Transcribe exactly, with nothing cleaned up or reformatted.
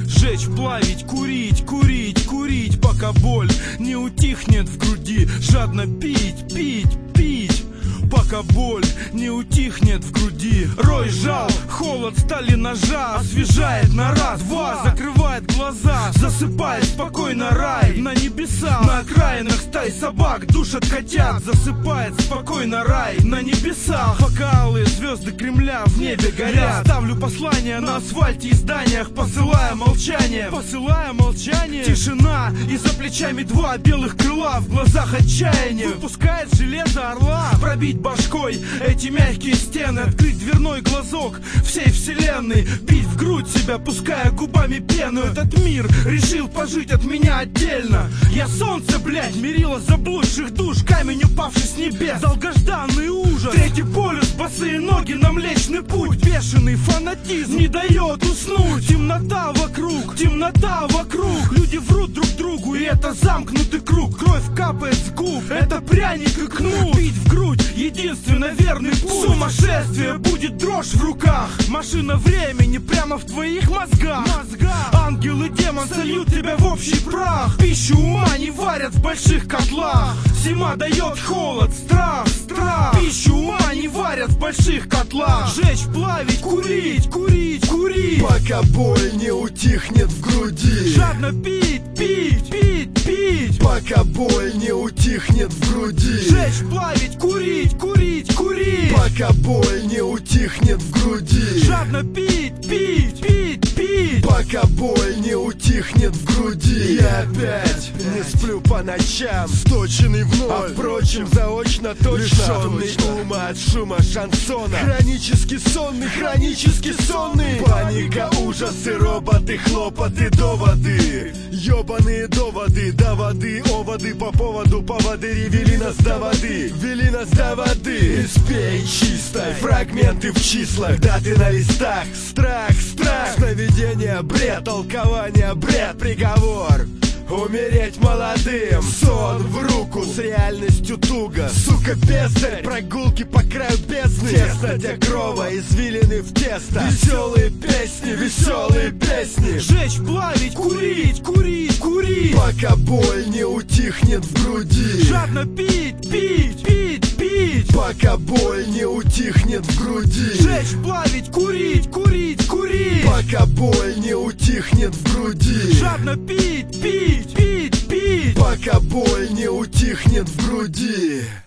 Жечь, плавить, курить, курить, курить, пока боль не утихнет в груди. Жадно пить, пить, пить, пока боль не утихнет в груди. Рой жал, холод стали ножа освежает на раз, два, закрывает глаза, засыпает спокойно рай на небеса. На окраинах стай собак душат котят, засыпает спокойно рай на небесах. Пока алые звезды Кремля в небе горят, ставлю послание на асфальте и зданиях, посылая молчание, посылая молчание. Тишина, и за плечами два белых крыла, в глазах отчаяние. Выпускает железо орла, пробить башкой эти мягкие стены, открыть дверной глазок всей вселенной, бить в грудь себя, пуская губами пену. Этот мир решил пожить от меня отдельно. Я солнце, блядь, мерило заблудших душ, камень, упавший с небес, долгожданный ужас. Третий полюс, босые ноги на Млечный Путь. Бешеный фанатизм не дает уснуть. Темнота вокруг, темнота вокруг. Люди врут друг другу, и это замкнутый круг. Кровь капает с губ, это пряник и кнут. Бить в грудь — единственно верный путь. Сумасшествие, будет дрожь в руках. Машина времени прямо в твоих мозгах. Мозгах. Ангел и демон сольют тебя в общий прах. Пищу ума не варят в больших котлах. Зима дает холод, страх, страх. Пищу ума не варят в больших котлах. Жечь, плавить, курить, курить, курить, пока боль не утихнет в груди. Жадно пить, пить, пить, пить, пока боль не утихнет в груди. Жечь, плавить, курить, курить, курить, пока боль не утихнет в груди. Жадно пить, пить, пить, пить, пока боль не утихнет в груди. Я опять не сплю по ночам, сточенный в ноль, а впрочем заочно точно лишенный ума от шума шансона. Хронически сонный, хронически сонный. Паника, ужасы, роботы, хлопоты, доводы. Ёбаные доводы, до воды, оводы по поводу поводыри вели нас до воды, вели нас до воды. Испей чисто, фрагменты в числах, даты на листах. Страх, страх, сновидение, бред, толкование, бред, приговор. Умереть молодым, сон в руку, с реальностью туго. Сука, бездарь, прогулки по краю бездны. Тесно Дягрова, извилины в тесто. Веселые песни, веселые песни. Жечь, плавить, курить, курить, курить, пока боль не утихнет в груди. Жадно пить, пить, пить, пить, пока боль не утихнет в груди. Жечь, плавить, курить, курить, курить, пока боль не утихнет в груди. Жадно пить, пить, пить, пить, пока боль не утихнет в груди.